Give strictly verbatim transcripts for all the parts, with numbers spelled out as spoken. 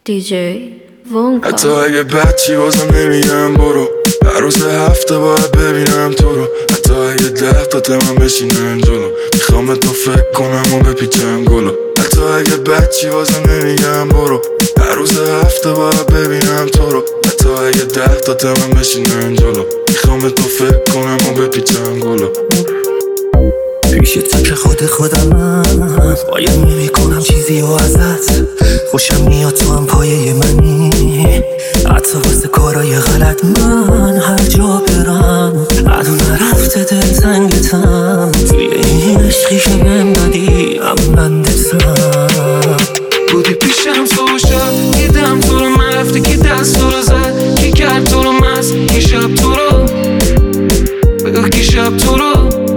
دی جی وونکا. حتی اگه بچی بازم نمیگم برو، هر روز هفته باید ببینم تو رو. حتی اگه ده تا تمام بشینم جلو، میخوام تو فکر کنم و بپیچم گلو. حتی اگه بچی بازم نمیگم برو، هر روز هفته باید ببینم تو رو. حتی اگه ده تا تمام بشینم جلو، میخوام تو فکر کنم و بپیچم گلو. پیش تو که خود خودم باید نمی کنم چیزی و ازت خوشم میاد، تو هم پایه منی، حتی واسه کارای غلط من هر جا برم عدو نرفته دل تنگتم، توی این عشقی که بهم دادی هم بندتم. بودی پیشم صبح شب دیدم تو رو، من رفتی کی دست تو رو زد، کی کرد تو رو مست، کی شب تو رو بگو، کی شب تو رو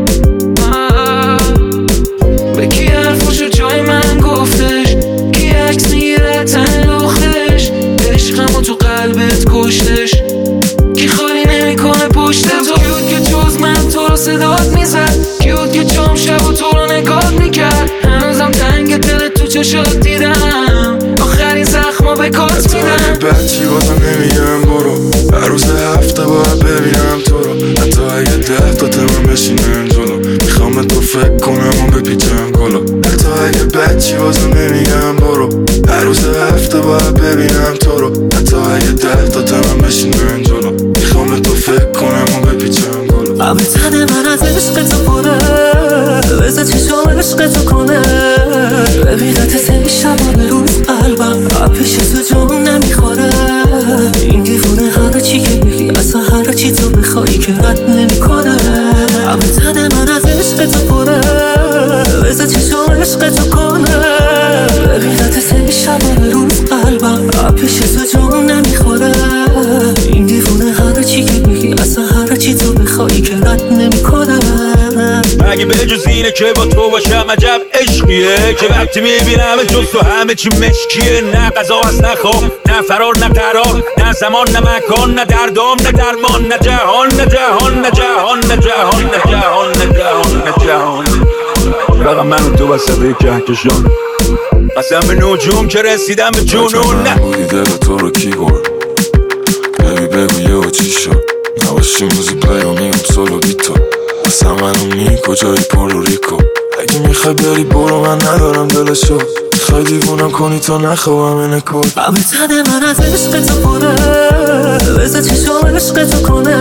به کی حرفشو جای من گفتش، کی عکس میگیره تن لختش، عشقمو تو قلبت کشتش، کی خالی نمیکنه پشت تو. کیود که جز من تو رو صدات میزد، کیود که جام شب و تو رو نگاه میکرد، هنوزم تنگ دل تو چشات دیدم، آخرین زخما به کات میدم. حتی اگه بچی بازم نمیگم برو، هر روز هفته باید ببینم تو رو. حتی اگه ده تا تمام بشینم جلو، میخوام تو فکر کنم و بپیچم گلو. حتی اگه بچی بازم نمیگم برو، هر روز هفته باید ببینم تو رو. حتی اگه ده تا تمام بشینم جلو، میخوام تو فکر کنم و بپیچم گلو. همه تن من از عشق تو پره، بذار چشم عشق تو کنه، ببینت سه شبانه روز قلبم پیش تو جون نمیخوره. این دیوونه هر چی که بگی اصلا هر چی تو بخوایی که رد نمیکنه. همه تن من از عشق تو پره، بذار چشم عشق تو کنه، ببینت سه شبانه روز قلبم پیش تو جون نمیخوره. این دیوونه هر چی که بگی اصلا هر چی تو بخوایی که رد نمیکنه. مگه به جز اینه که با تو باشم عجب عشقیه، که وقتی میبینم جز تو همه چی مشکیه. نه قضا هست نه خواب نه فرار نه قرار، نه زمان نه مکان نه دردام نه درمان، نه جهان نه جهان نه جهان نه جهان نه جهان نه جهان نه جهان. فقط من و تو وسط کهکشان، قسم به نجوم که رسیدم به جنون. نه بودی دل تو رو کی برد، ببی بگو یه و چی شد، نباشی موزی پلیر میگم سولو بیتو، اصلا منو می کجایی پولوریکو. اگه میخوای بری برو، من ندارم دلشو، میخوای دیوونم کنی تا نخوام اینه کل. همه تن من از عشق تو پره، بذار چشم عشق تو کنه،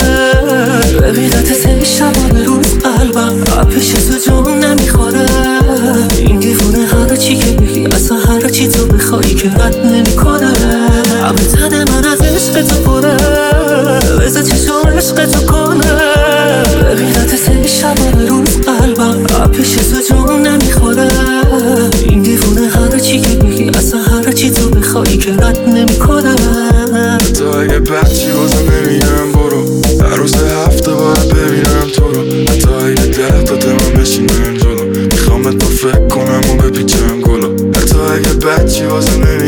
ببینت سه شبانه روز قلبم پیش تو جون نمیخوره. این دیوونه هر چی که بگی اصلا هر چی تو بخوایی که رد نمیکنه. همه تن من از عشق تو پره، بذار چشم عشق تو کنه، ببینت سه شبانه روز قلبم پیش تو جون نمیخوره. این دیوونه هر چی که بگی اصلا هر چی تو بخوایی که رد نمیکنه. حتی اگه بچی بازم نمیگم برو، هر روز هفته باید ببینم تو رو. حتی اگه ده تا تمام بشینم جلو، میخوام تو فکر کنم و بپیچم گلو. حتی اگه بچی بازم نمیگم